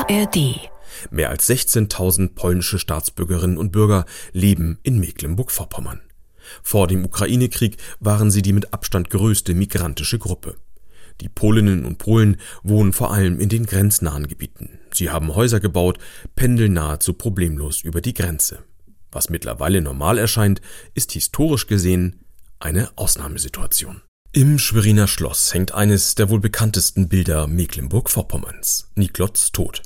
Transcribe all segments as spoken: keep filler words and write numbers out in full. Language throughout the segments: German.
A R D. Mehr als sechzehntausend polnische Staatsbürgerinnen und Bürger leben in Mecklenburg-Vorpommern. Vor dem Ukraine-Krieg waren sie die mit Abstand größte migrantische Gruppe. Die Polinnen und Polen wohnen vor allem in den grenznahen Gebieten. Sie haben Häuser gebaut, pendeln nahezu problemlos über die Grenze. Was mittlerweile normal erscheint, ist historisch gesehen eine Ausnahmesituation. Im Schweriner Schloss hängt eines der wohl bekanntesten Bilder Mecklenburg-Vorpommerns: Niklots Tod.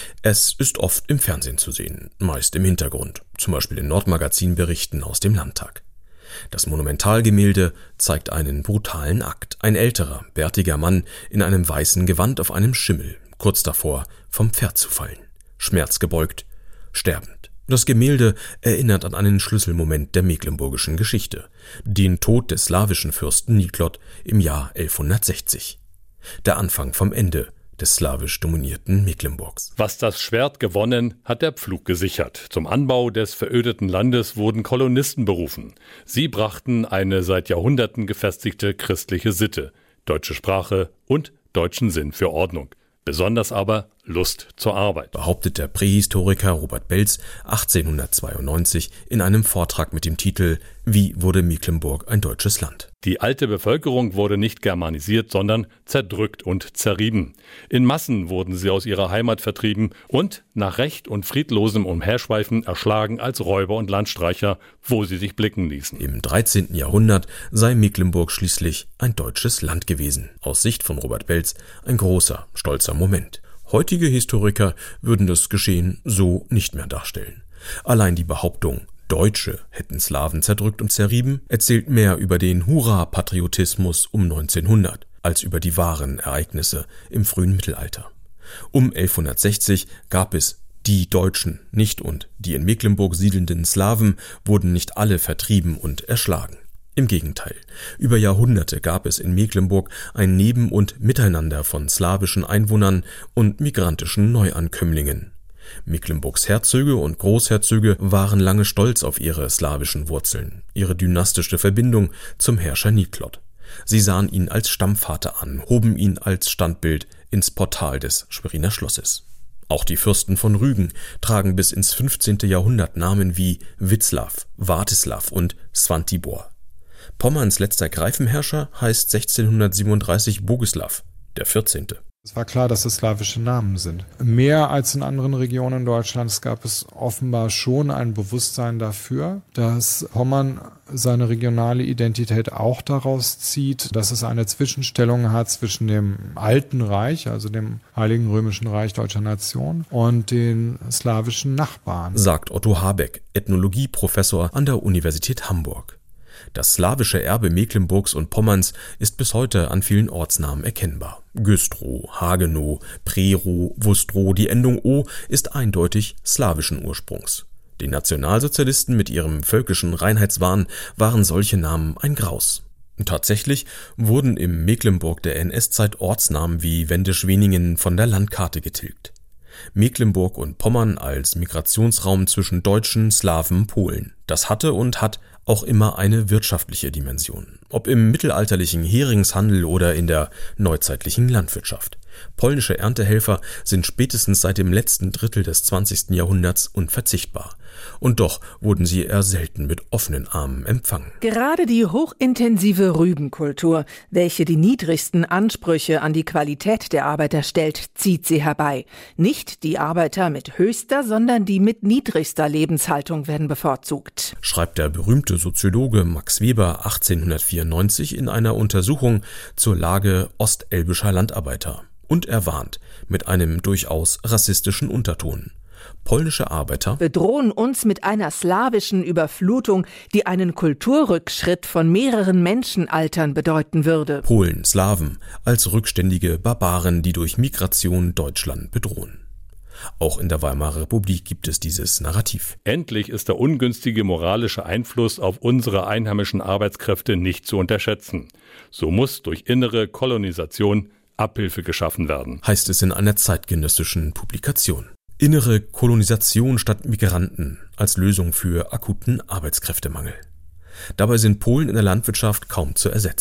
Es ist oft im Fernsehen zu sehen, meist im Hintergrund, zum Beispiel in Nordmagazin-Berichten aus dem Landtag. Das Monumentalgemälde zeigt einen brutalen Akt. Ein älterer, bärtiger Mann in einem weißen Gewand auf einem Schimmel, kurz davor, vom Pferd zu fallen. Schmerzgebeugt, sterbend. Das Gemälde erinnert an einen Schlüsselmoment der mecklenburgischen Geschichte, den Tod des slawischen Fürsten Niklot im Jahr elfhundertsechzig. Der Anfang vom Ende des slawisch dominierten Mecklenburgs. Was das Schwert gewonnen, hat der Pflug gesichert. Zum Anbau des verödeten Landes wurden Kolonisten berufen. Sie brachten eine seit Jahrhunderten gefestigte christliche Sitte, deutsche Sprache und deutschen Sinn für Ordnung. Besonders aber Lust zur Arbeit, behauptet der Prähistoriker Robert Belz achtzehnhundertzweiundneunzig in einem Vortrag mit dem Titel »Wie wurde Mecklenburg ein deutsches Land?«. Die alte Bevölkerung wurde nicht germanisiert, sondern zerdrückt und zerrieben. In Massen wurden sie aus ihrer Heimat vertrieben und nach Recht und friedlosem Umherschweifen erschlagen als Räuber und Landstreicher, wo sie sich blicken ließen. Im dreizehnten Jahrhundert sei Mecklenburg schließlich ein deutsches Land gewesen. Aus Sicht von Robert Belz ein großer, stolzer Moment. Heutige Historiker würden das Geschehen so nicht mehr darstellen. Allein die Behauptung, Deutsche hätten Slawen zerdrückt und zerrieben, erzählt mehr über den Hurra-Patriotismus um neunzehnhundert als über die wahren Ereignisse im frühen Mittelalter. Um elfhundertsechzig gab es die Deutschen nicht und die in Mecklenburg siedelnden Slawen wurden nicht alle vertrieben und erschlagen. Im Gegenteil, über Jahrhunderte gab es in Mecklenburg ein Neben- und Miteinander von slawischen Einwohnern und migrantischen Neuankömmlingen. Mecklenburgs Herzöge und Großherzöge waren lange stolz auf ihre slawischen Wurzeln, ihre dynastische Verbindung zum Herrscher Niklot. Sie sahen ihn als Stammvater an, hoben ihn als Standbild ins Portal des Schweriner Schlosses. Auch die Fürsten von Rügen tragen bis ins fünfzehnte Jahrhundert Namen wie Witzlaw, Wartislaw und Svantibor. Pommerns letzter Greifenherrscher heißt sechzehnhundertsiebenunddreißig Bogislaw, der vierzehnte. Es war klar, dass es slawische Namen sind. Mehr als in anderen Regionen Deutschlands gab es offenbar schon ein Bewusstsein dafür, dass Pommern seine regionale Identität auch daraus zieht, dass es eine Zwischenstellung hat zwischen dem Alten Reich, also dem Heiligen Römischen Reich deutscher Nation, und den slawischen Nachbarn, sagt Otto Habeck, Ethnologieprofessor an der Universität Hamburg. Das slawische Erbe Mecklenburgs und Pommerns ist bis heute an vielen Ortsnamen erkennbar. Güstrow, Hagenow, Prerow, Wustrow, die Endung O ist eindeutig slawischen Ursprungs. Den Nationalsozialisten mit ihrem völkischen Reinheitswahn waren solche Namen ein Graus. Tatsächlich wurden im Mecklenburg der N S-Zeit Ortsnamen wie Wendisch-Weningen von der Landkarte getilgt. Mecklenburg und Pommern als Migrationsraum zwischen Deutschen, Slawen, Polen. Das hatte und hat auch immer eine wirtschaftliche Dimension, ob im mittelalterlichen Heringshandel oder in der neuzeitlichen Landwirtschaft. Polnische Erntehelfer sind spätestens seit dem letzten Drittel des zwanzigsten Jahrhunderts unverzichtbar. Und doch wurden sie eher selten mit offenen Armen empfangen. Gerade die hochintensive Rübenkultur, welche die niedrigsten Ansprüche an die Qualität der Arbeiter stellt, zieht sie herbei. Nicht die Arbeiter mit höchster, sondern die mit niedrigster Lebenshaltung werden bevorzugt, schreibt der berühmte Soziologe Max Weber achtzehnhundertvierundneunzig in einer Untersuchung zur Lage ostelbischer Landarbeiter. Und er warnt mit einem durchaus rassistischen Unterton. Polnische Arbeiter bedrohen uns mit einer slawischen Überflutung, die einen Kulturrückschritt von mehreren Menschenaltern bedeuten würde. Polen, Slawen als rückständige Barbaren, die durch Migration Deutschland bedrohen. Auch in der Weimarer Republik gibt es dieses Narrativ. Endlich ist der ungünstige moralische Einfluss auf unsere einheimischen Arbeitskräfte nicht zu unterschätzen. So muss durch innere Kolonisation Abhilfe geschaffen werden, heißt es in einer zeitgenössischen Publikation. Innere Kolonisation statt Migranten als Lösung für akuten Arbeitskräftemangel. Dabei sind Polen in der Landwirtschaft kaum zu ersetzen.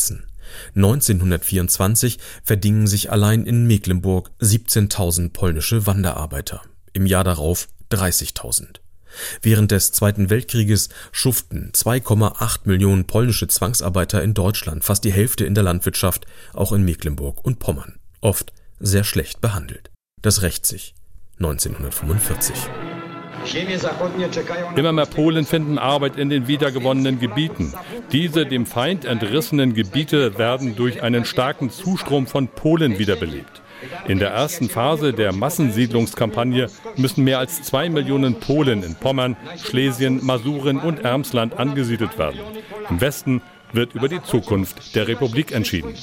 neunzehnhundertvierundzwanzig verdingen sich allein in Mecklenburg siebzehntausend polnische Wanderarbeiter, im Jahr darauf dreißigtausend. Während des Zweiten Weltkrieges schuften zwei Komma acht Millionen polnische Zwangsarbeiter in Deutschland, fast die Hälfte in der Landwirtschaft, auch in Mecklenburg und Pommern, oft sehr schlecht behandelt. Das rächt sich neunzehnhundertfünfundvierzig. Immer mehr Polen finden Arbeit in den wiedergewonnenen Gebieten. Diese dem Feind entrissenen Gebiete werden durch einen starken Zustrom von Polen wiederbelebt. In der ersten Phase der Massensiedlungskampagne müssen mehr als zwei Millionen Polen in Pommern, Schlesien, Masuren und Ermsland angesiedelt werden. Im Westen wird über die Zukunft der Republik entschieden.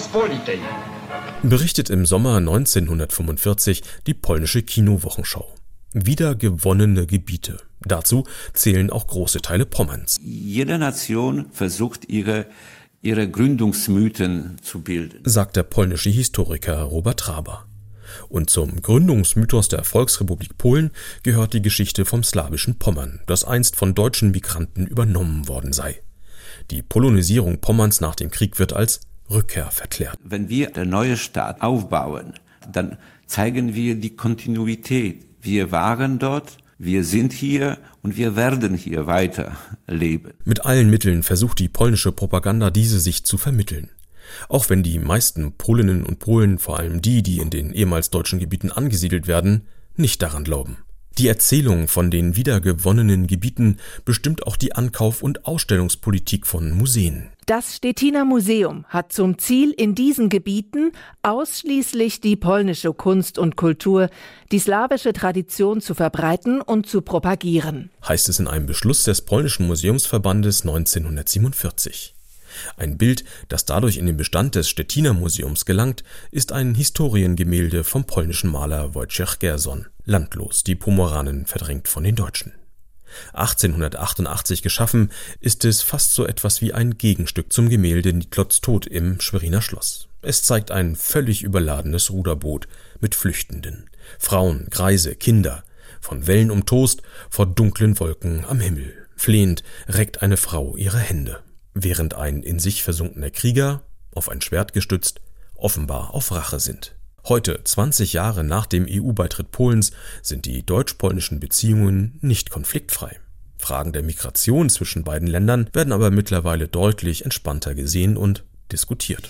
Berichtet im Sommer neunzehnhundertfünfundvierzig die polnische Kino-Wochenschau. Wiedergewonnene Gebiete. Dazu zählen auch große Teile Pommerns. Jede Nation versucht, ihre, ihre Gründungsmythen zu bilden, sagt der polnische Historiker Robert Traber. Und zum Gründungsmythos der Volksrepublik Polen gehört die Geschichte vom slawischen Pommern, das einst von deutschen Migranten übernommen worden sei. Die Polonisierung Pommerns nach dem Krieg wird als Rückkehr verklärt. Wenn wir den neuen Staat aufbauen, dann zeigen wir die Kontinuität. Wir waren dort, wir sind hier und wir werden hier weiterleben. Mit allen Mitteln versucht die polnische Propaganda, diese sich zu vermitteln. Auch wenn die meisten Polinnen und Polen, vor allem die, die in den ehemals deutschen Gebieten angesiedelt werden, nicht daran glauben. Die Erzählung von den wiedergewonnenen Gebieten bestimmt auch die Ankauf- und Ausstellungspolitik von Museen. Das Stettiner Museum hat zum Ziel, in diesen Gebieten ausschließlich die polnische Kunst und Kultur, die slawische Tradition zu verbreiten und zu propagieren, heißt es in einem Beschluss des polnischen Museumsverbandes neunzehnhundertsiebenundvierzig. Ein Bild, das dadurch in den Bestand des Stettiner Museums gelangt, ist ein Historiengemälde vom polnischen Maler Wojciech Gerson. Landlos, die Pomoranen verdrängt von den Deutschen. achtzehnhundertachtundachtzig geschaffen, ist es fast so etwas wie ein Gegenstück zum Gemälde Niklotz Tod im Schweriner Schloss. Es zeigt ein völlig überladenes Ruderboot mit Flüchtenden, Frauen, Greise, Kinder, von Wellen umtost, vor dunklen Wolken am Himmel. Flehend reckt eine Frau ihre Hände, während ein in sich versunkener Krieger, auf ein Schwert gestützt, offenbar auf Rache sinnt. Heute, zwanzig Jahre nach dem E U-Beitritt Polens, sind die deutsch-polnischen Beziehungen nicht konfliktfrei. Fragen der Migration zwischen beiden Ländern werden aber mittlerweile deutlich entspannter gesehen und diskutiert.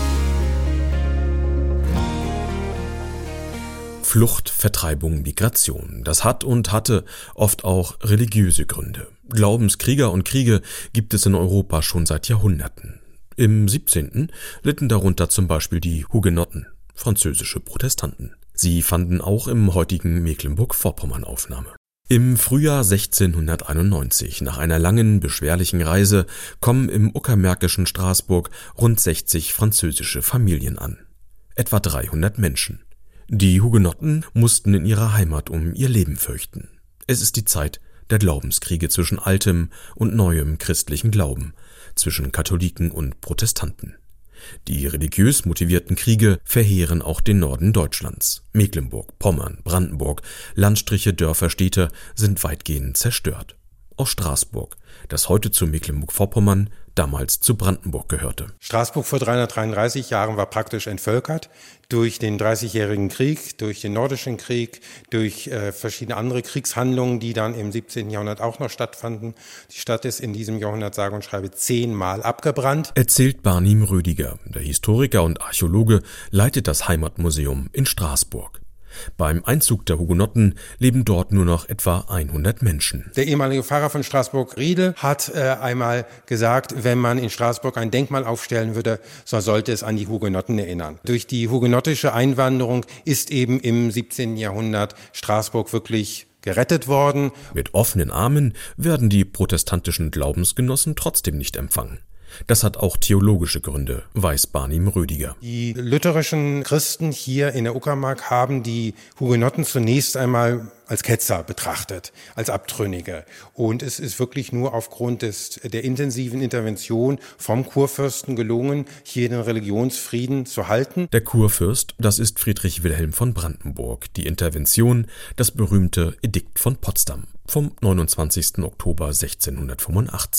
Flucht, Vertreibung, Migration. Das hat und hatte oft auch religiöse Gründe. Glaubenskrieger und Kriege gibt es in Europa schon seit Jahrhunderten. Im siebzehnten litten darunter zum Beispiel die Hugenotten, französische Protestanten. Sie fanden auch im heutigen Mecklenburg-Vorpommern Aufnahme. Im Frühjahr sechzehnhunderteinundneunzig, nach einer langen, beschwerlichen Reise, kommen im uckermärkischen Straßburg rund sechzig französische Familien an. Etwa dreihundert Menschen. Die Hugenotten mussten in ihrer Heimat um ihr Leben fürchten. Es ist die Zeit der Glaubenskriege zwischen altem und neuem christlichen Glauben, zwischen Katholiken und Protestanten. Die religiös motivierten Kriege verheeren auch den Norden Deutschlands. Mecklenburg, Pommern, Brandenburg, Landstriche, Dörfer, Städte sind weitgehend zerstört. Auch Straßburg, das heute zu Mecklenburg-Vorpommern, damals zu Brandenburg gehörte. Straßburg vor dreihundertdreiunddreißig Jahren war praktisch entvölkert durch den Dreißigjährigen Krieg, durch den Nordischen Krieg, durch äh, verschiedene andere Kriegshandlungen, die dann im siebzehnten Jahrhundert auch noch stattfanden. Die Stadt ist in diesem Jahrhundert sage und schreibe zehnmal abgebrannt. Erzählt Barnim Rödiger, der Historiker und Archäologe, leitet das Heimatmuseum in Straßburg. Beim Einzug der Hugenotten leben dort nur noch etwa hundert Menschen. Der ehemalige Pfarrer von Straßburg, Riedel, hat äh, einmal gesagt, wenn man in Straßburg ein Denkmal aufstellen würde, so sollte es an die Hugenotten erinnern. Durch die hugenottische Einwanderung ist eben im siebzehnten Jahrhundert Straßburg wirklich gerettet worden. Mit offenen Armen werden die protestantischen Glaubensgenossen trotzdem nicht empfangen. Das hat auch theologische Gründe, weiß Barnim Rödiger. Die lutherischen Christen hier in der Uckermark haben die Hugenotten zunächst einmal als Ketzer betrachtet, als Abtrünnige. Und es ist wirklich nur aufgrund des, der intensiven Intervention vom Kurfürsten gelungen, hier den Religionsfrieden zu halten. Der Kurfürst, das ist Friedrich Wilhelm von Brandenburg. Die Intervention, das berühmte Edikt von Potsdam vom neunundzwanzigsten Oktober sechzehnhundertfünfundachtzig.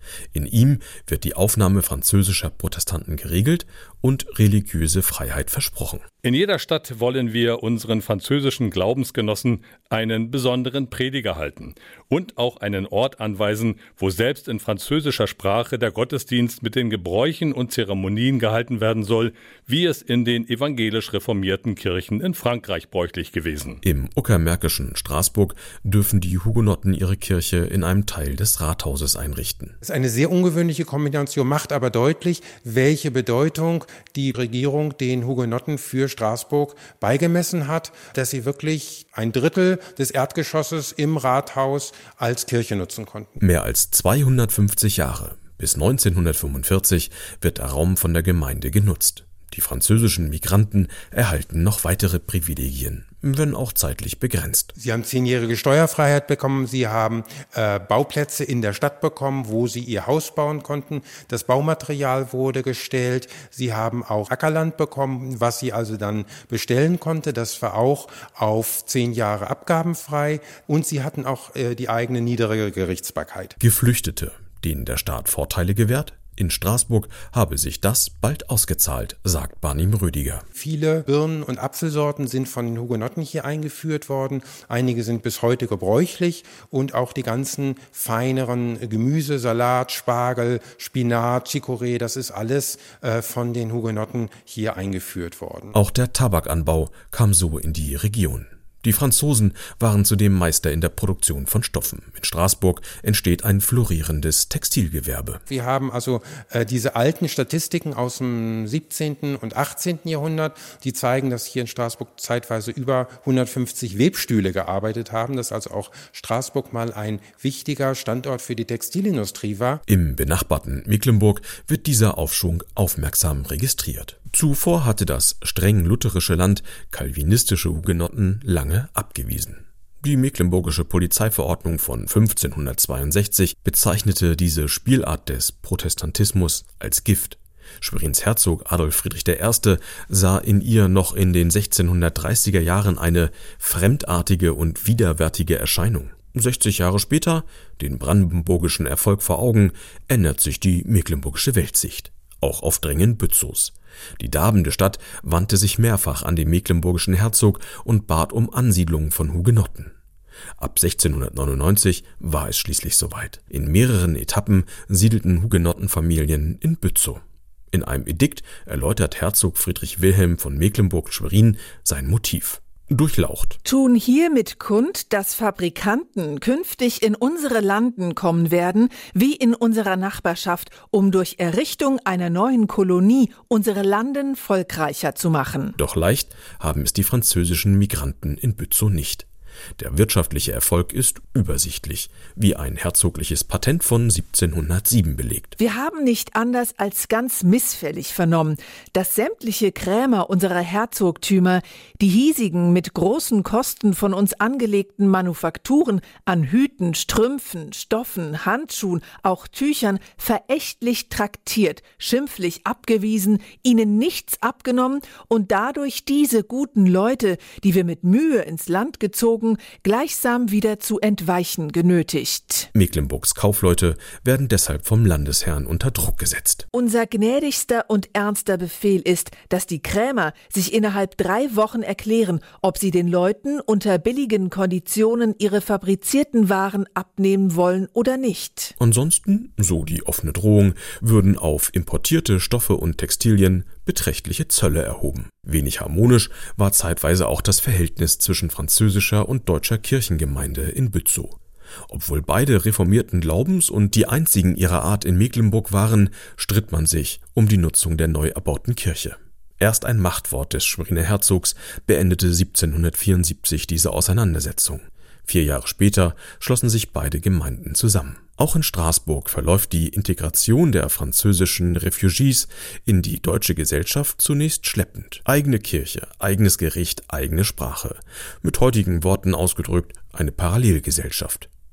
In ihm wird die Aufnahme französischer Protestanten geregelt und religiöse Freiheit versprochen. In jeder Stadt wollen wir unseren französischen Glaubensgenossen einen besonderen Prediger halten und auch einen Ort anweisen, wo selbst in französischer Sprache der Gottesdienst mit den Gebräuchen und Zeremonien gehalten werden soll, wie es in den evangelisch reformierten Kirchen in Frankreich bräuchlich gewesen. Im uckermärkischen Straßburg dürfen die Hugenotten ihre Kirche in einem Teil des Rathauses einrichten. Das ist eine sehr ungewöhnliche Kombination, macht aber deutlich, welche Bedeutung die Regierung den Hugenotten für Straßburg beigemessen hat, dass sie wirklich ein Drittel des Erdgeschosses im Rathaus als Kirche nutzen konnten. Mehr als zweihundertfünfzig Jahre, bis neunzehnhundertfünfundvierzig, wird der Raum von der Gemeinde genutzt. Die französischen Migranten erhalten noch weitere Privilegien, wenn auch zeitlich begrenzt. Sie haben zehnjährige Steuerfreiheit bekommen, sie haben äh, Bauplätze in der Stadt bekommen, wo sie ihr Haus bauen konnten. Das Baumaterial wurde gestellt. Sie haben auch Ackerland bekommen, was sie also dann bestellen konnte. Das war auch auf zehn Jahre abgabenfrei. Und sie hatten auch äh, die eigene niedere Gerichtsbarkeit. Geflüchtete, denen der Staat Vorteile gewährt? In Straßburg habe sich das bald ausgezahlt, sagt Barnim Rüdiger. Viele Birnen- und Apfelsorten sind von den Hugenotten hier eingeführt worden. Einige sind bis heute gebräuchlich und auch die ganzen feineren Gemüse, Salat, Spargel, Spinat, Chicorée, das ist alles äh, von den Hugenotten hier eingeführt worden. Auch der Tabakanbau kam so in die Region. Die Franzosen waren zudem Meister in der Produktion von Stoffen. In Straßburg entsteht ein florierendes Textilgewerbe. Wir haben also äh, diese alten Statistiken aus dem siebzehnten und achtzehnten Jahrhundert, die zeigen, dass hier in Straßburg zeitweise über hundertfünfzig Webstühle gearbeitet haben, dass also auch Straßburg mal ein wichtiger Standort für die Textilindustrie war. Im benachbarten Mecklenburg wird dieser Aufschwung aufmerksam registriert. Zuvor hatte das streng lutherische Land calvinistische Hugenotten lange abgewiesen. Die mecklenburgische Polizeiverordnung von fünfzehnhundertzweiundsechzig bezeichnete diese Spielart des Protestantismus als Gift. Schwerins Herzog Adolf Friedrich der Erste sah in ihr noch in den sechzehnhundertdreißiger Jahren eine fremdartige und widerwärtige Erscheinung. sechzig Jahre später, den brandenburgischen Erfolg vor Augen, ändert sich die mecklenburgische Weltsicht. Auch auf Drängen Bützos. Die darbende Stadt wandte sich mehrfach an den mecklenburgischen Herzog und bat um Ansiedlung von Hugenotten. Ab sechzehnhundertneunundneunzig war es schließlich soweit. In mehreren Etappen siedelten Hugenottenfamilien in Bützow. In einem Edikt erläutert Herzog Friedrich Wilhelm von Mecklenburg-Schwerin sein Motiv. Durchlaucht. Tun hiermit kund, dass Fabrikanten künftig in unsere Landen kommen werden, wie in unserer Nachbarschaft, um durch Errichtung einer neuen Kolonie unsere Landen volkreicher zu machen. Doch leicht haben es die französischen Migranten in Bützow nicht. Der wirtschaftliche Erfolg ist übersichtlich, wie ein herzogliches Patent von siebzehnhundertsieben belegt. Wir haben nicht anders als ganz missfällig vernommen, dass sämtliche Krämer unserer Herzogtümer die hiesigen mit großen Kosten von uns angelegten Manufakturen an Hüten, Strümpfen, Stoffen, Handschuhen, auch Tüchern verächtlich traktiert, schimpflich abgewiesen, ihnen nichts abgenommen und dadurch diese guten Leute, die wir mit Mühe ins Land gezogen, gleichsam wieder zu entweichen genötigt. Mecklenburgs Kaufleute werden deshalb vom Landesherrn unter Druck gesetzt. Unser gnädigster und ernster Befehl ist, dass die Krämer sich innerhalb drei Wochen erklären, ob sie den Leuten unter billigen Konditionen ihre fabrizierten Waren abnehmen wollen oder nicht. Ansonsten, so die offene Drohung, würden auf importierte Stoffe und Textilien beträchtliche Zölle erhoben. Wenig harmonisch war zeitweise auch das Verhältnis zwischen französischer und deutscher Kirchengemeinde in Bützow. Obwohl beide reformierten Glaubens und die einzigen ihrer Art in Mecklenburg waren, stritt man sich um die Nutzung der neu erbauten Kirche. Erst ein Machtwort des Schweriner Herzogs beendete siebzehnhundertvierundsiebzig diese Auseinandersetzung. Vier Jahre später schlossen sich beide Gemeinden zusammen. Auch in Straßburg verläuft die Integration der französischen Refugees in die deutsche Gesellschaft zunächst schleppend. Eigene Kirche, eigenes Gericht, eigene Sprache. Mit heutigen Worten ausgedrückt eine Parallelgesellschaft.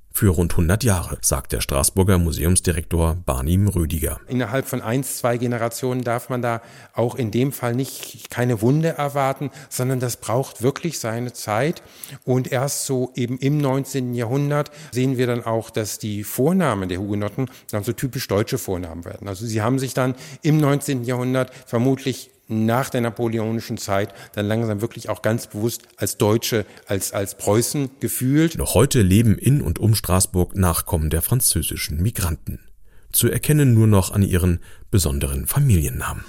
für rund hundert Jahre, sagt der Straßburger Museumsdirektor Barnim Rödiger. Innerhalb von ein, zwei Generationen darf man da auch in dem Fall nicht keine Wunde erwarten, sondern das braucht wirklich seine Zeit. Und erst so eben im neunzehnten Jahrhundert sehen wir dann auch, dass die Vornamen der Hugenotten dann so typisch deutsche Vornamen werden. Also sie haben sich dann im neunzehnten Jahrhundert vermutlich nach der napoleonischen Zeit dann langsam wirklich auch ganz bewusst als Deutsche, als, als Preußen gefühlt. Noch heute leben in und um Straßburg Nachkommen der französischen Migranten. Zu erkennen nur noch an ihren besonderen Familiennamen.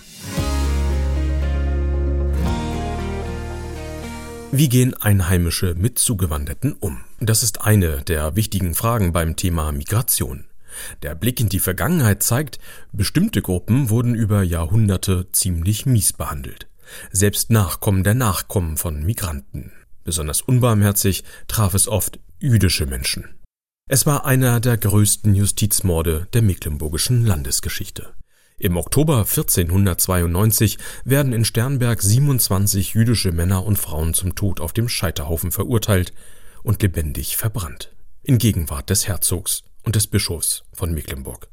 Wie gehen Einheimische mit Zugewanderten um? Das ist eine der wichtigen Fragen beim Thema Migration. Der Blick in die Vergangenheit zeigt, bestimmte Gruppen wurden über Jahrhunderte ziemlich mies behandelt. Selbst Nachkommen der Nachkommen von Migranten. Besonders unbarmherzig traf es oft jüdische Menschen. Es war einer der größten Justizmorde der mecklenburgischen Landesgeschichte. Im Oktober vierzehnhundertzweiundneunzig werden in Sternberg siebenundzwanzig jüdische Männer und Frauen zum Tod auf dem Scheiterhaufen verurteilt und lebendig verbrannt. In Gegenwart des Herzogs und des Bischofs von Mecklenburg.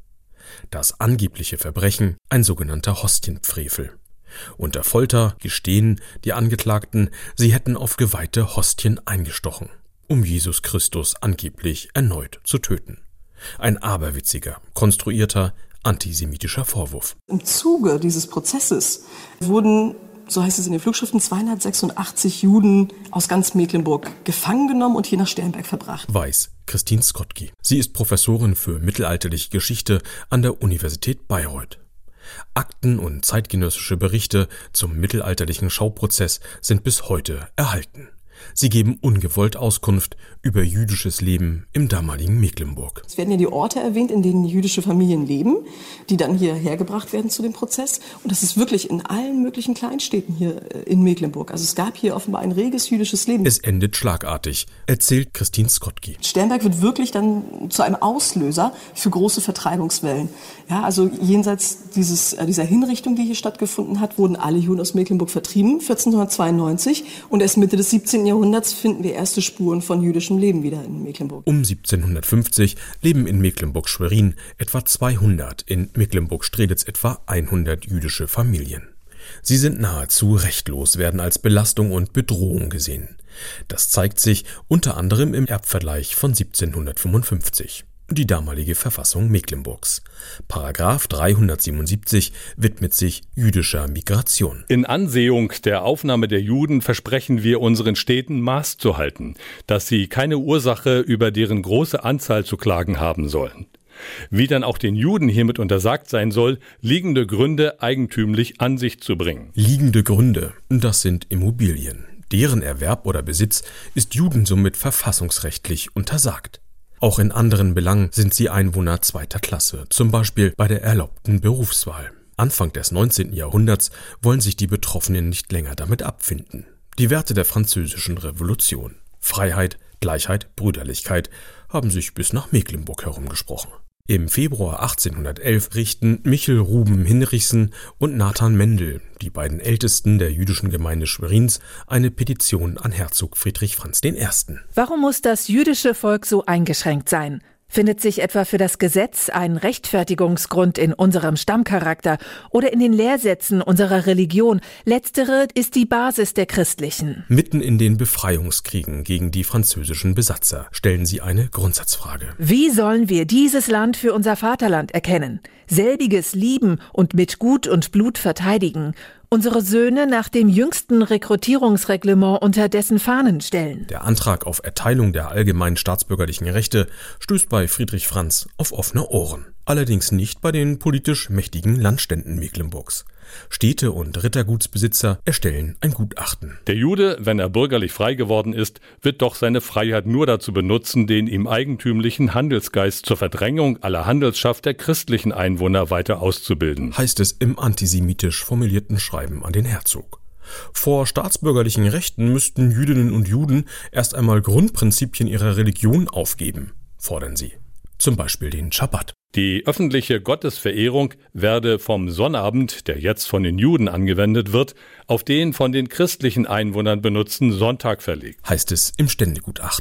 Das angebliche Verbrechen ein sogenannter Hostienfrevel. Unter Folter gestehen die Angeklagten, sie hätten auf geweihte Hostien eingestochen, um Jesus Christus angeblich erneut zu töten. Ein aberwitziger, konstruierter, antisemitischer Vorwurf. Im Zuge dieses Prozesses wurden, so heißt es in den Flugschriften, zweihundertsechsundachtzig Juden aus ganz Mecklenburg gefangen genommen und hier nach Sternberg verbracht. Weiß Christine Skotki. Sie ist Professorin für mittelalterliche Geschichte an der Universität Bayreuth. Akten und zeitgenössische Berichte zum mittelalterlichen Schauprozess sind bis heute erhalten. Sie geben ungewollt Auskunft über jüdisches Leben im damaligen Mecklenburg. Es werden ja die Orte erwähnt, in denen jüdische Familien leben, die dann hierher gebracht werden zu dem Prozess. Und das ist wirklich in allen möglichen Kleinstädten hier in Mecklenburg. Also es gab hier offenbar ein reges jüdisches Leben. Es endet schlagartig, erzählt Christine Skotki. Sternberg wird wirklich dann zu einem Auslöser für große Vertreibungswellen. Ja, also jenseits dieses, dieser Hinrichtung, die hier stattgefunden hat, wurden alle Juden aus Mecklenburg vertrieben, vierzehnhundertzweiundneunzig. Und erst Mitte des siebzehnten Jahrhunderts finden wir erste Spuren von jüdischem Leben wieder in Mecklenburg. Um siebzehnhundertfünfzig leben in Mecklenburg-Schwerin etwa zweihundert, in Mecklenburg-Strelitz etwa hundert jüdische Familien. Sie sind nahezu rechtlos, werden als Belastung und Bedrohung gesehen. Das zeigt sich unter anderem im Erbvergleich von siebzehnhundertfünfundfünfzig. Die damalige Verfassung Mecklenburgs. Paragraph dreihundertsiebenundsiebzig widmet sich jüdischer Migration. In Ansehung der Aufnahme der Juden versprechen wir unseren Städten Maß zu halten, dass sie keine Ursache über deren große Anzahl zu klagen haben sollen. Wie dann auch den Juden hiermit untersagt sein soll, liegende Gründe eigentümlich an sich zu bringen. Liegende Gründe, das sind Immobilien. Deren Erwerb oder Besitz ist Juden somit verfassungsrechtlich untersagt. Auch in anderen Belangen sind sie Einwohner zweiter Klasse, zum Beispiel bei der erlaubten Berufswahl. Anfang des neunzehnten Jahrhunderts wollen sich die Betroffenen nicht länger damit abfinden. Die Werte der Französischen Revolution, Freiheit, Gleichheit, Brüderlichkeit, haben sich bis nach Mecklenburg herumgesprochen. Im Februar achtzehnhundertelf richten Michel Ruben Hinrichsen und Nathan Mendel, die beiden Ältesten der jüdischen Gemeinde Schwerins, eine Petition an Herzog Friedrich Franz der Erste. Warum muss das jüdische Volk so eingeschränkt sein? Findet sich etwa für das Gesetz ein Rechtfertigungsgrund in unserem Stammcharakter oder in den Lehrsätzen unserer Religion? Letztere ist die Basis der christlichen. Mitten in den Befreiungskriegen gegen die französischen Besatzer stellen sie eine Grundsatzfrage. Wie sollen wir dieses Land für unser Vaterland erkennen? Selbiges lieben und mit Gut und Blut verteidigen? Unsere Söhne nach dem jüngsten Rekrutierungsreglement unter dessen Fahnen stellen. Der Antrag auf Erteilung der allgemeinen staatsbürgerlichen Rechte stößt bei Friedrich Franz auf offene Ohren. Allerdings nicht bei den politisch mächtigen Landständen Mecklenburgs. Städte- und Rittergutsbesitzer erstellen ein Gutachten. Der Jude, wenn er bürgerlich frei geworden ist, wird doch seine Freiheit nur dazu benutzen, den ihm eigentümlichen Handelsgeist zur Verdrängung aller Handelsschaft der christlichen Einwohner weiter auszubilden. Heißt es im antisemitisch formulierten Schreiben an den Herzog. Vor staatsbürgerlichen Rechten müssten Jüdinnen und Juden erst einmal Grundprinzipien ihrer Religion aufgeben, fordern sie. Zum Beispiel den Schabbat. Die öffentliche Gottesverehrung werde vom Sonnabend, der jetzt von den Juden angewendet wird, auf den von den christlichen Einwohnern benutzten Sonntag verlegt. Heißt es im Ständegutachten.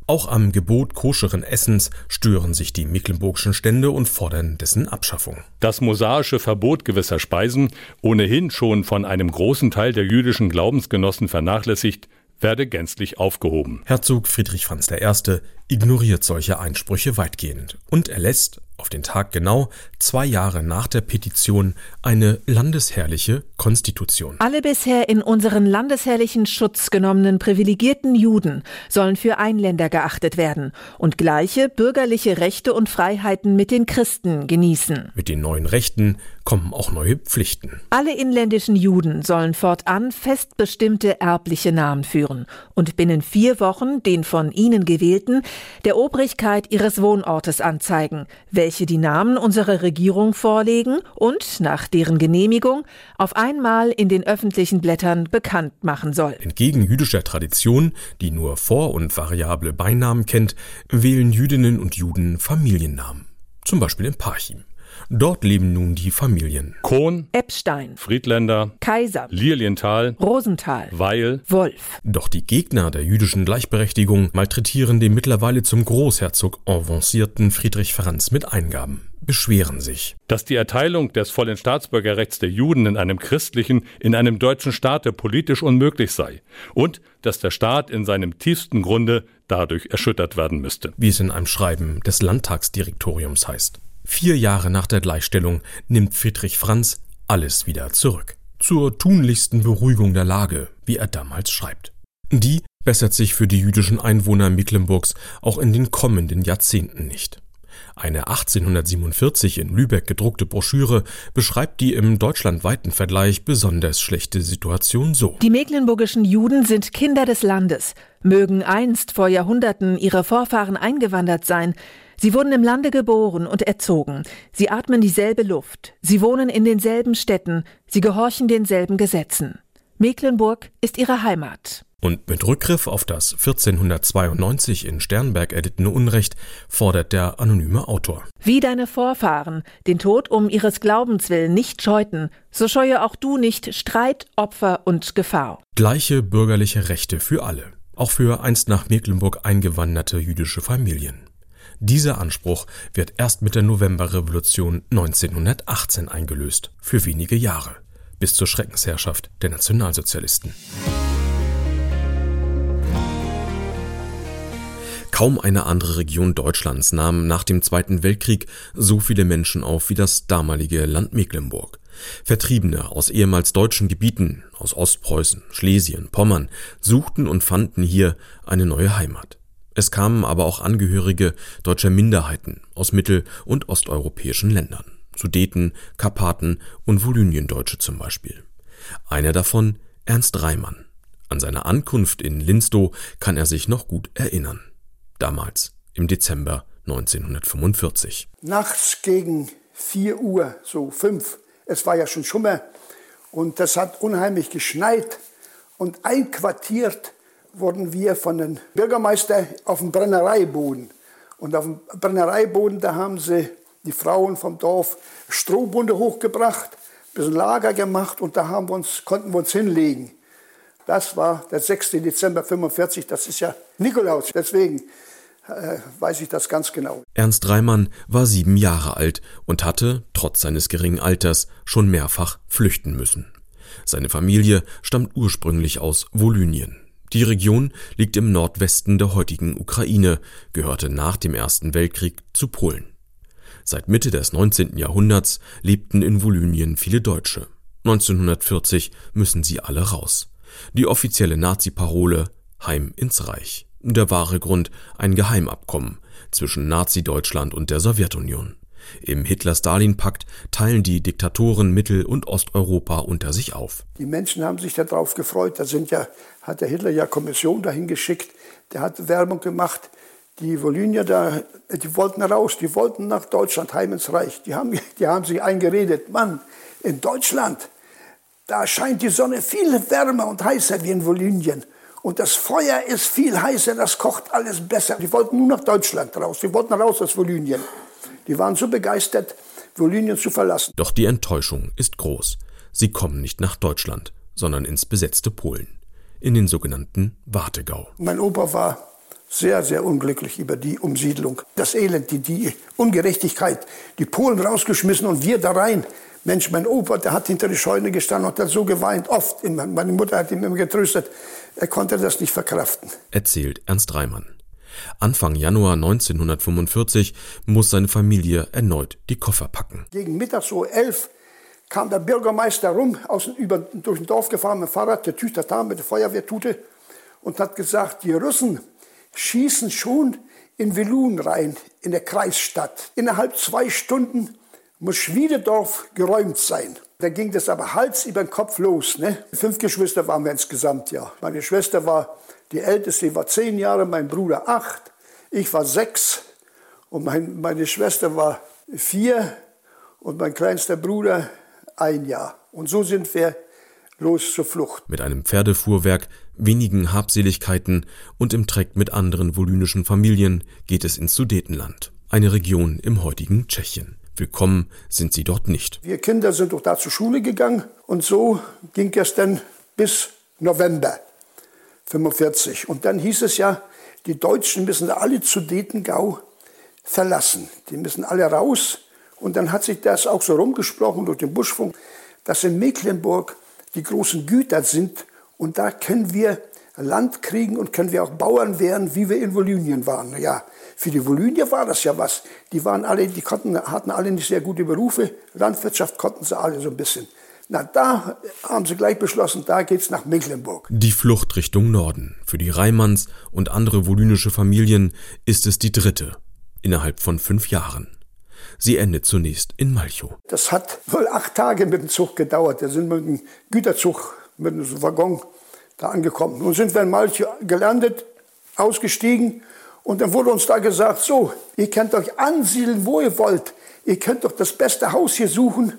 Auch am Gebot koscheren Essens stören sich die mecklenburgischen Stände und fordern dessen Abschaffung. Das mosaische Verbot gewisser Speisen, ohnehin schon von einem großen Teil der jüdischen Glaubensgenossen vernachlässigt, werde gänzlich aufgehoben. Herzog Friedrich Franz der Erste ignoriert solche Einsprüche weitgehend und erlässt auf den Tag genau zwei Jahre nach der Petition eine landesherrliche Konstitution. Alle bisher in unseren landesherrlichen Schutz genommenen privilegierten Juden sollen für Einländer geachtet werden und gleiche bürgerliche Rechte und Freiheiten mit den Christen genießen. Mit den neuen Rechten kommen auch neue Pflichten. Alle inländischen Juden sollen fortan fest bestimmte erbliche Namen führen und binnen vier Wochen den von ihnen gewählten der Obrigkeit ihres Wohnortes anzeigen, welche die Namen unserer Regierung vorlegen und nach deren Genehmigung auf einmal in den öffentlichen Blättern bekannt machen soll. Entgegen jüdischer Tradition, die nur vor- und variable Beinamen kennt, wählen Jüdinnen und Juden Familiennamen. Zum Beispiel in Parchim. Dort leben nun die Familien Kohn, Eppstein, Friedländer, Kaiser, Lilienthal, Rosenthal, Weil, Wolf. Doch die Gegner der jüdischen Gleichberechtigung malträtieren den mittlerweile zum Großherzog avancierten Friedrich Franz mit Eingaben, beschweren sich. Dass die Erteilung des vollen Staatsbürgerrechts der Juden in einem christlichen, in einem deutschen Staate politisch unmöglich sei und dass der Staat in seinem tiefsten Grunde dadurch erschüttert werden müsste. Wie es in einem Schreiben des Landtagsdirektoriums heißt. Vier Jahre nach der Gleichstellung nimmt Friedrich Franz alles wieder zurück. Zur tunlichsten Beruhigung der Lage, wie er damals schreibt. Die bessert sich für die jüdischen Einwohner Mecklenburgs auch in den kommenden Jahrzehnten nicht. Eine achtzehnhundertsiebenundvierzig in Lübeck gedruckte Broschüre beschreibt die im deutschlandweiten Vergleich besonders schlechte Situation so. Die mecklenburgischen Juden sind Kinder des Landes, mögen einst vor Jahrhunderten ihre Vorfahren eingewandert sein. Sie wurden im Lande geboren und erzogen. Sie atmen dieselbe Luft. Sie wohnen in denselben Städten. Sie gehorchen denselben Gesetzen. Mecklenburg ist ihre Heimat. Und mit Rückgriff auf das vierzehnhundertzweiundneunzig in Sternberg erlittene Unrecht fordert der anonyme Autor. Wie deine Vorfahren den Tod um ihres Glaubens willen nicht scheuten, so scheue auch du nicht Streit, Opfer und Gefahr. Gleiche bürgerliche Rechte für alle. Auch für einst nach Mecklenburg eingewanderte jüdische Familien. Dieser Anspruch wird erst mit der Novemberrevolution neunzehnhundertachtzehn eingelöst, für wenige Jahre, bis zur Schreckensherrschaft der Nationalsozialisten. Kaum eine andere Region Deutschlands nahm nach dem Zweiten Weltkrieg so viele Menschen auf wie das damalige Land Mecklenburg. Vertriebene aus ehemals deutschen Gebieten, aus Ostpreußen, Schlesien, Pommern, suchten und fanden hier eine neue Heimat. Es kamen aber auch Angehörige deutscher Minderheiten aus mittel- und osteuropäischen Ländern, Sudeten, Karpaten und Volyniendeutsche zum Beispiel. Einer davon Ernst Reimann. An seine Ankunft in Linstow kann er sich noch gut erinnern. Damals, im Dezember neunzehnhundertfünfundvierzig. Nachts gegen vier Uhr, so fünf, es war ja schon Schummer und das hat unheimlich geschneit und einquartiert wurden wir von den Bürgermeister auf dem Brennereiboden. Und auf dem Brennereiboden, da haben sie die Frauen vom Dorf Strohbunde hochgebracht, ein bisschen Lager gemacht und da haben wir uns, konnten wir uns hinlegen. Das war der sechster Dezember fünfundvierzig, das ist ja Nikolaus, deswegen äh, weiß ich das ganz genau. Ernst Reimann war sieben Jahre alt und hatte, trotz seines geringen Alters, schon mehrfach flüchten müssen. Seine Familie stammt ursprünglich aus Volynien. Die Region liegt im Nordwesten der heutigen Ukraine, gehörte nach dem Ersten Weltkrieg zu Polen. Seit Mitte des neunzehnten Jahrhunderts lebten in Volynien viele Deutsche. neunzehnhundertvierzig müssen sie alle raus. Die offizielle Nazi-Parole Heim ins Reich. Der wahre Grund ein Geheimabkommen zwischen Nazi-Deutschland und der Sowjetunion. Im Hitler-Stalin-Pakt teilen die Diktatoren Mittel- und Osteuropa unter sich auf. Die Menschen haben sich darauf gefreut. Da sind ja, hat der Hitler ja Kommission dahin geschickt. Der hat Werbung gemacht. Die Volynier, da, die wollten raus. Die wollten nach Deutschland, heim ins Reich. Die haben, die haben sich eingeredet. Mann, in Deutschland, da scheint die Sonne viel wärmer und heißer wie in Volynien. Und das Feuer ist viel heißer, das kocht alles besser. Die wollten nur nach Deutschland raus. Die wollten raus aus Volynien. Die waren so begeistert, Volynien zu verlassen. Doch die Enttäuschung ist groß. Sie kommen nicht nach Deutschland, sondern ins besetzte Polen, in den sogenannten Warthegau. Mein Opa war sehr, sehr unglücklich über die Umsiedlung. Das Elend, die, die Ungerechtigkeit, die Polen rausgeschmissen und wir da rein. Mensch, mein Opa, der hat hinter der Scheune gestanden und hat so geweint, oft. Meine Mutter hat ihn immer getröstet. Er konnte das nicht verkraften. Erzählt Ernst Reimann. Anfang Januar neunzehnhundertfünfundvierzig muss seine Familie erneut die Koffer packen. Gegen Mittag so elf kam der Bürgermeister rum, aus, über, durch ein Dorf gefahren mit dem Fahrrad, der Tütata mit der Feuerwehrtute und hat gesagt, die Russen schießen schon in Wielun rein, in der Kreisstadt. Innerhalb zwei Stunden muss Schwiededorf geräumt sein. Da ging das aber Hals über den Kopf los. Ne? Fünf Geschwister waren wir insgesamt, ja. Meine Schwester war die älteste, die war zehn Jahre, mein Bruder acht, ich war sechs und mein, meine Schwester war vier und mein kleinster Bruder ein Jahr. Und so sind wir los zur Flucht. Mit einem Pferdefuhrwerk, wenigen Habseligkeiten und im Treck mit anderen wolynischen Familien geht es ins Sudetenland, eine Region im heutigen Tschechien. Willkommen sind sie dort nicht. Wir Kinder sind doch da zur Schule gegangen und so ging es dann bis November fünfundvierzig. Und dann hieß es ja, die Deutschen müssen alle Sudetengau verlassen. Die müssen alle raus. Und dann hat sich das auch so rumgesprochen durch den Buschfunk, dass in Mecklenburg die großen Güter sind und da können wir Land kriegen und können wir auch Bauern werden, wie wir in Volynien waren. Ja, für die Volynier war das ja was. Die waren alle, die konnten, hatten alle nicht sehr gute Berufe. Landwirtschaft konnten sie alle so ein bisschen. Na, da haben sie gleich beschlossen, da geht's nach Mecklenburg. Die Flucht Richtung Norden. Für die Reimanns und andere volynische Familien ist es die dritte innerhalb von fünf Jahren. Sie endet zunächst in Malchow. Das hat wohl acht Tage mit dem Zug gedauert. Wir sind mit dem Güterzug, mit dem Waggon da angekommen. Nun sind wir in Malchow gelandet, ausgestiegen und dann wurde uns da gesagt, so, ihr könnt euch ansiedeln, wo ihr wollt. Ihr könnt doch das beste Haus hier suchen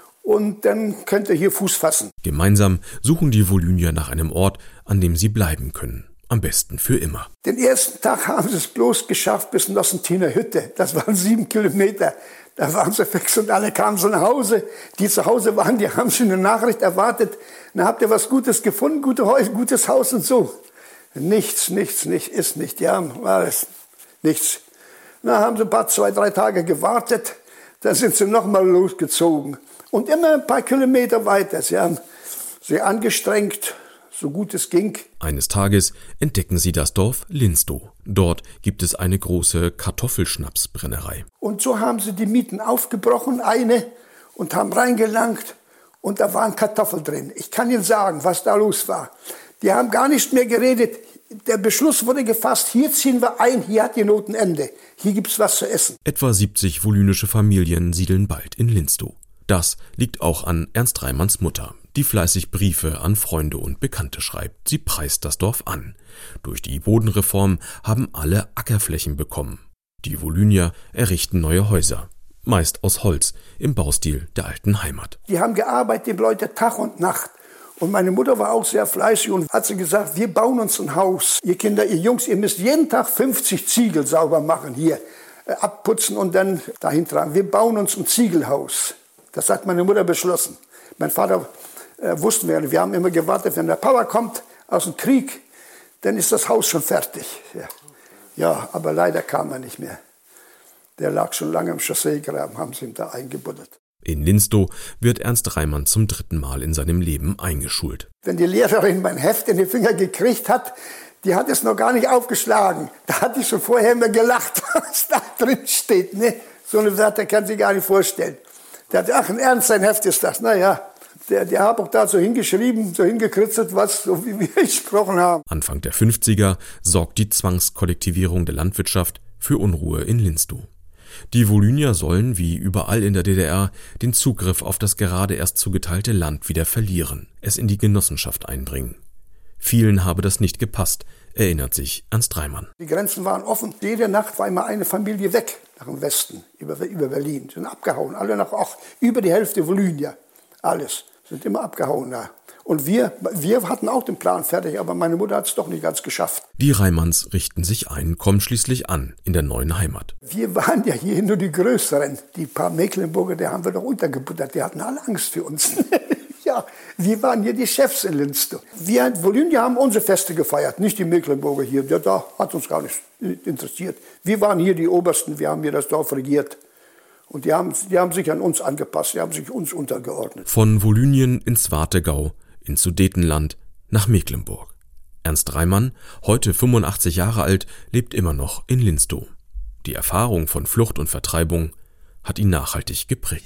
und dann könnt ihr hier Fuß fassen. Gemeinsam suchen die Volynier nach einem Ort, an dem sie bleiben können. Am besten für immer. Den ersten Tag haben sie es bloß geschafft bis in Nossentiner Hütte. Das waren sieben Kilometer. Da waren sie fix und alle kamen so nach Hause. Die zu Hause waren, die haben schon eine Nachricht erwartet. Na, habt ihr was Gutes gefunden, gute Häuser, gutes Haus und so? Nichts, nichts, nichts, ist nicht. Ja, alles, nichts. Na, haben sie ein paar, zwei, drei Tage gewartet. Dann sind sie nochmal losgezogen. Und immer ein paar Kilometer weiter. Sie haben sich angestrengt, so gut es ging. Eines Tages entdecken sie das Dorf Linstow. Dort gibt es eine große Kartoffelschnapsbrennerei. Und so haben sie die Mieten aufgebrochen, eine, und haben reingelangt. Und da waren Kartoffeln drin. Ich kann Ihnen sagen, was da los war. Die haben gar nicht mehr geredet. Der Beschluss wurde gefasst, hier ziehen wir ein, hier hat die Not ein Ende. Hier gibt's was zu essen. Etwa siebzig volynische Familien siedeln bald in Linstow. Das liegt auch an Ernst Reimanns Mutter, die fleißig Briefe an Freunde und Bekannte schreibt. Sie preist das Dorf an. Durch die Bodenreform haben alle Ackerflächen bekommen. Die Volynier errichten neue Häuser, meist aus Holz, im Baustil der alten Heimat. Die haben gearbeitet, die Leute Tag und Nacht. Und meine Mutter war auch sehr fleißig und hat sie gesagt, wir bauen uns ein Haus. Ihr Kinder, ihr Jungs, ihr müsst jeden Tag fünfzig Ziegel sauber machen, hier äh, abputzen und dann dahin tragen. Wir bauen uns ein Ziegelhaus. Das hat meine Mutter beschlossen. Mein Vater äh, wussten wir, wir haben immer gewartet, wenn der Papa kommt aus dem Krieg, dann ist das Haus schon fertig. Ja, ja, aber leider kam er nicht mehr. Der lag schon lange im Chausseegraben, haben sie ihn da eingebuddelt. In Linstow wird Ernst Reimann zum dritten Mal in seinem Leben eingeschult. Wenn die Lehrerin mein Heft in die Finger gekriegt hat, die hat es noch gar nicht aufgeschlagen. Da hatte ich schon vorher immer gelacht, was da drin steht. Ne? So eine Wörter kann sie gar nicht vorstellen. Der hat, ach, ein Ernst, sein Heft ist das. Naja, der, der hat auch da so hingeschrieben, so hingekritzelt, was, so wie wir gesprochen haben. Anfang der fünfziger sorgt die Zwangskollektivierung der Landwirtschaft für Unruhe in Linstow. Die Volynier sollen, wie überall in der D D R, den Zugriff auf das gerade erst zugeteilte Land wieder verlieren, es in die Genossenschaft einbringen. Vielen habe das nicht gepasst, erinnert sich Ernst Reimann. Die Grenzen waren offen. Jede Nacht war immer eine Familie weg nach dem Westen, über, über Berlin. Sind abgehauen, alle nach auch über die Hälfte Volynier. Alles, sind immer abgehauen da. Und wir, wir hatten auch den Plan fertig, aber meine Mutter hat es doch nicht ganz geschafft. Die Reimanns richten sich ein, kommen schließlich an in der neuen Heimat. Wir waren ja hier nur die Größeren. Die paar Mecklenburger, die haben wir doch untergebuttert. Die hatten alle Angst für uns. Ja, Ja, wir waren hier die Chefs in Linz. Wir Volhynier haben unsere Feste gefeiert, nicht die Mecklenburger hier. Ja, da hat uns gar nicht interessiert. Wir waren hier die Obersten, wir haben hier das Dorf regiert. Und die haben, die haben sich an uns angepasst, die haben sich uns untergeordnet. Von Volynien ins Warthegau, ins Sudetenland, nach Mecklenburg. Ernst Reimann, heute fünfundachtzig Jahre alt, lebt immer noch in Linstow. Die Erfahrung von Flucht und Vertreibung hat ihn nachhaltig geprägt.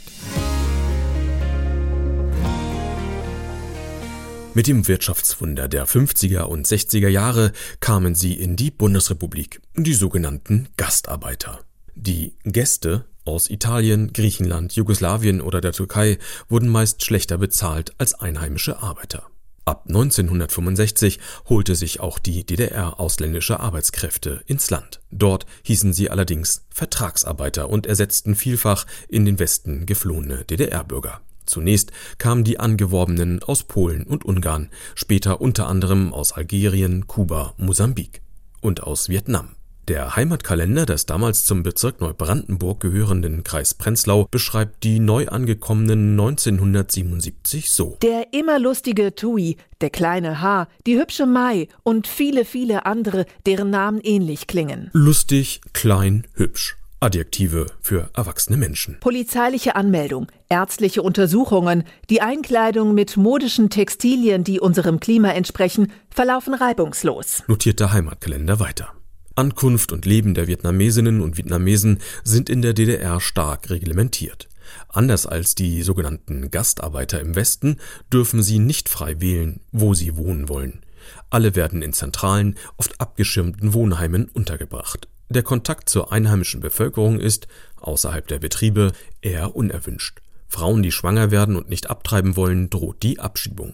Mit dem Wirtschaftswunder der fünfziger und sechziger Jahre kamen sie in die Bundesrepublik, die sogenannten Gastarbeiter. Die Gäste aus Italien, Griechenland, Jugoslawien oder der Türkei wurden meist schlechter bezahlt als einheimische Arbeiter. Ab neunzehnhundertfünfundsechzig holte sich auch die D D R ausländische Arbeitskräfte ins Land. Dort hießen sie allerdings Vertragsarbeiter und ersetzten vielfach in den Westen geflohene D D R-Bürger. Zunächst kamen die Angeworbenen aus Polen und Ungarn, später unter anderem aus Algerien, Kuba, Mosambik und aus Vietnam. Der Heimatkalender des damals zum Bezirk Neubrandenburg gehörenden Kreis Prenzlau beschreibt die neu angekommenen neunzehnhundertsiebenundsiebzig so. Der immer lustige Tui, der kleine H., die hübsche Mai und viele, viele andere, deren Namen ähnlich klingen. Lustig, klein, hübsch. Adjektive für erwachsene Menschen. Polizeiliche Anmeldung, ärztliche Untersuchungen, die Einkleidung mit modischen Textilien, die unserem Klima entsprechen, verlaufen reibungslos. Notiert der Heimatkalender weiter. Ankunft und Leben der Vietnamesinnen und Vietnamesen sind in der D D R stark reglementiert. Anders als die sogenannten Gastarbeiter im Westen dürfen sie nicht frei wählen, wo sie wohnen wollen. Alle werden in zentralen, oft abgeschirmten Wohnheimen untergebracht. Der Kontakt zur einheimischen Bevölkerung ist, außerhalb der Betriebe, eher unerwünscht. Frauen, die schwanger werden und nicht abtreiben wollen, droht die Abschiebung.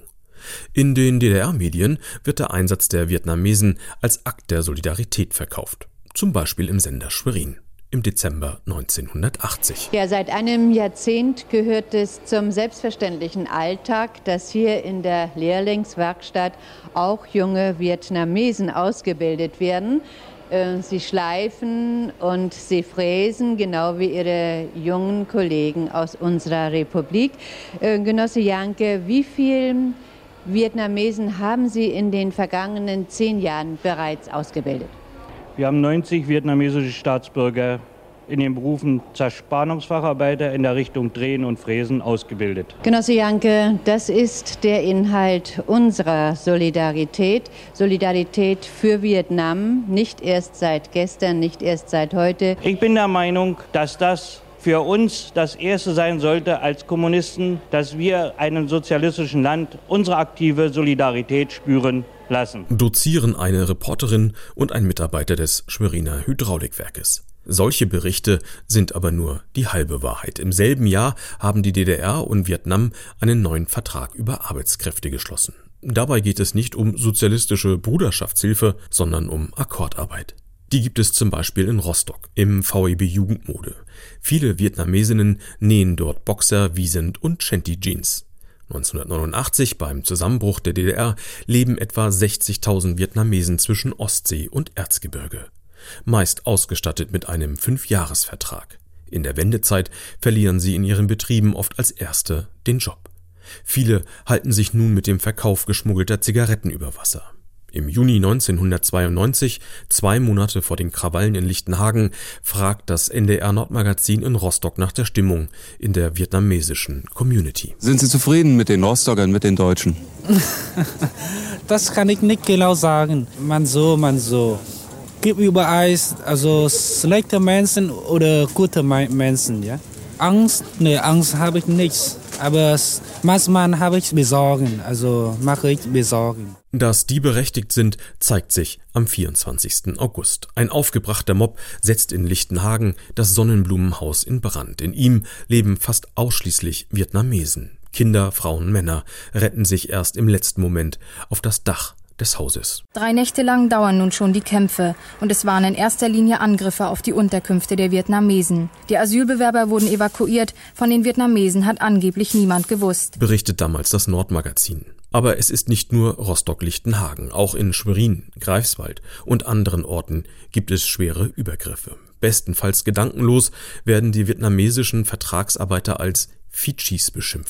In den D D R-Medien wird der Einsatz der Vietnamesen als Akt der Solidarität verkauft. Zum Beispiel im Sender Schwerin im Dezember neunzehnhundertachtzig. Ja, seit einem Jahrzehnt gehört es zum selbstverständlichen Alltag, dass hier in der Lehrlingswerkstatt auch junge Vietnamesen ausgebildet werden. Sie schleifen und sie fräsen, genau wie ihre jungen Kollegen aus unserer Republik. Genosse Janke, wie viele Vietnamesen haben Sie in den vergangenen zehn Jahren bereits ausgebildet? Wir haben neunzig vietnamesische Staatsbürger in den Berufen Zerspannungsfacharbeiter in der Richtung Drehen und Fräsen ausgebildet. Genosse Janke, das ist der Inhalt unserer Solidarität. Solidarität für Vietnam, nicht erst seit gestern, nicht erst seit heute. Ich bin der Meinung, dass das für uns das Erste sein sollte als Kommunisten, dass wir einem sozialistischen Land unsere aktive Solidarität spüren lassen. Dozieren eine Reporterin und ein Mitarbeiter des Schweriner Hydraulikwerkes. Solche Berichte sind aber nur die halbe Wahrheit. Im selben Jahr haben die D D R und Vietnam einen neuen Vertrag über Arbeitskräfte geschlossen. Dabei geht es nicht um sozialistische Bruderschaftshilfe, sondern um Akkordarbeit. Die gibt es zum Beispiel in Rostock im V E B Jugendmode. Viele Vietnamesinnen nähen dort Boxer, Wiesent und Shanty-Jeans. neunzehnhundertneunundachtzig, beim Zusammenbruch der D D R, leben etwa sechzigtausend Vietnamesen zwischen Ostsee und Erzgebirge. Meist ausgestattet mit einem Fünfjahresvertrag. In der Wendezeit verlieren sie in ihren Betrieben oft als Erste den Job. Viele halten sich nun mit dem Verkauf geschmuggelter Zigaretten über Wasser. Im Juni neunzehnhundertzweiundneunzig, zwei Monate vor den Krawallen in Lichtenhagen, fragt das N D R-Nordmagazin in Rostock nach der Stimmung in der vietnamesischen Community. Sind Sie zufrieden mit den Rostockern, mit den Deutschen? Das kann ich nicht genau sagen. Man so, man so. Gibt überall also schlechte Menschen oder gute Menschen, ja. Angst, ne, Angst habe ich nichts. Aber manchmal habe ich Besorgen, also mache ich Besorgen. Dass die berechtigt sind, zeigt sich am vierundzwanzigsten August. Ein aufgebrachter Mob setzt in Lichtenhagen das Sonnenblumenhaus in Brand. In ihm leben fast ausschließlich Vietnamesen. Kinder, Frauen, Männer retten sich erst im letzten Moment auf das Dach des Hauses. Drei Nächte lang dauern nun schon die Kämpfe und es waren in erster Linie Angriffe auf die Unterkünfte der Vietnamesen. Die Asylbewerber wurden evakuiert, von den Vietnamesen hat angeblich niemand gewusst. Berichtet damals das Nordmagazin. Aber es ist nicht nur Rostock-Lichtenhagen, auch in Schwerin, Greifswald und anderen Orten gibt es schwere Übergriffe. Bestenfalls gedankenlos werden die vietnamesischen Vertragsarbeiter als Fitschis beschimpft.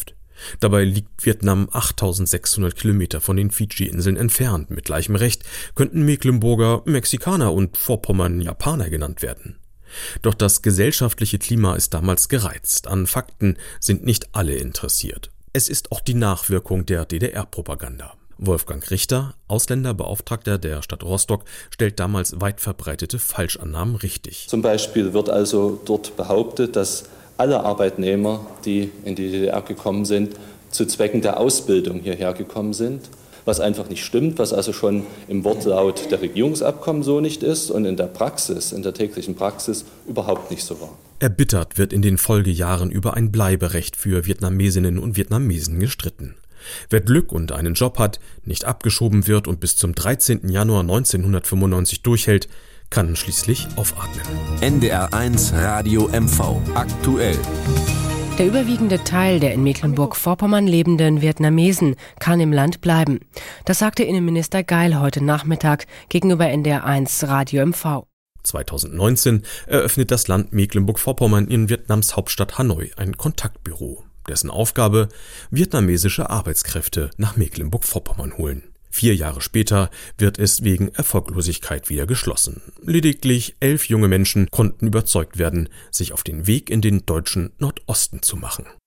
Dabei liegt Vietnam achttausendsechshundert Kilometer von den Fidschi-Inseln entfernt. Mit gleichem Recht könnten Mecklenburger Mexikaner und Vorpommern Japaner genannt werden. Doch das gesellschaftliche Klima ist damals gereizt. An Fakten sind nicht alle interessiert. Es ist auch die Nachwirkung der D D R-Propaganda. Wolfgang Richter, Ausländerbeauftragter der Stadt Rostock, stellt damals weit verbreitete Falschannahmen richtig. Zum Beispiel wird also dort behauptet, dass alle Arbeitnehmer, die in die D D R gekommen sind, zu Zwecken der Ausbildung hierher gekommen sind, was einfach nicht stimmt, was also schon im Wortlaut der Regierungsabkommen so nicht ist und in der Praxis, in der täglichen Praxis überhaupt nicht so war. Erbittert wird in den Folgejahren über ein Bleiberecht für Vietnamesinnen und Vietnamesen gestritten. Wer Glück und einen Job hat, nicht abgeschoben wird und bis zum dreizehnten Januar neunzehnhundertfünfundneunzig durchhält, kann schließlich aufatmen. N D R eins Radio M V. Aktuell. Der überwiegende Teil der in Mecklenburg-Vorpommern lebenden Vietnamesen kann im Land bleiben. Das sagte Innenminister Geil heute Nachmittag gegenüber N D R eins Radio M V. zweitausendneunzehn eröffnet das Land Mecklenburg-Vorpommern in Vietnams Hauptstadt Hanoi ein Kontaktbüro. Dessen Aufgabe: vietnamesische Arbeitskräfte nach Mecklenburg-Vorpommern holen. Vier Jahre später wird es wegen Erfolglosigkeit wieder geschlossen. Lediglich elf junge Menschen konnten überzeugt werden, sich auf den Weg in den deutschen Nordosten zu machen.